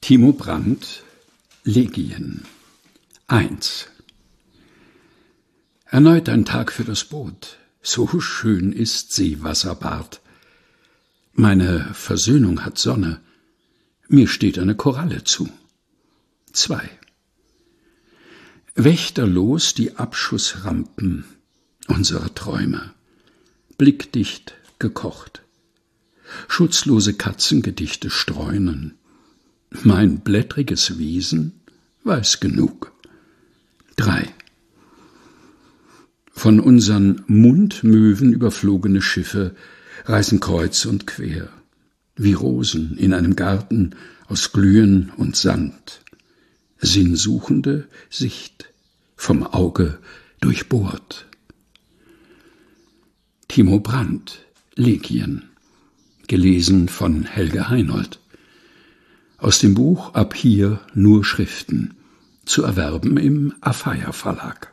Timo Brandt, Legien 1. Erneut ein Tag für das Boot, so schön ist Seewasserbad. Meine Versöhnung hat Sonne, mir steht eine Koralle zu. 2. Wächterlos die Abschussrampen unserer Träume, blickdicht gekocht. Schutzlose Katzengedichte streunen. Mein blättriges Wesen weiß genug. 3. Von unseren Mundmöwen überflogene Schiffe reißen kreuz und quer, wie Rosen in einem Garten aus Glühen und Sand. Sinnsuchende Sicht, vom Auge durchbohrt. Timo Brandt, Legien, gelesen von Helge Heinold. Aus dem Buch Ab hier nur Schriften, zu erwerben im Afeier Verlag.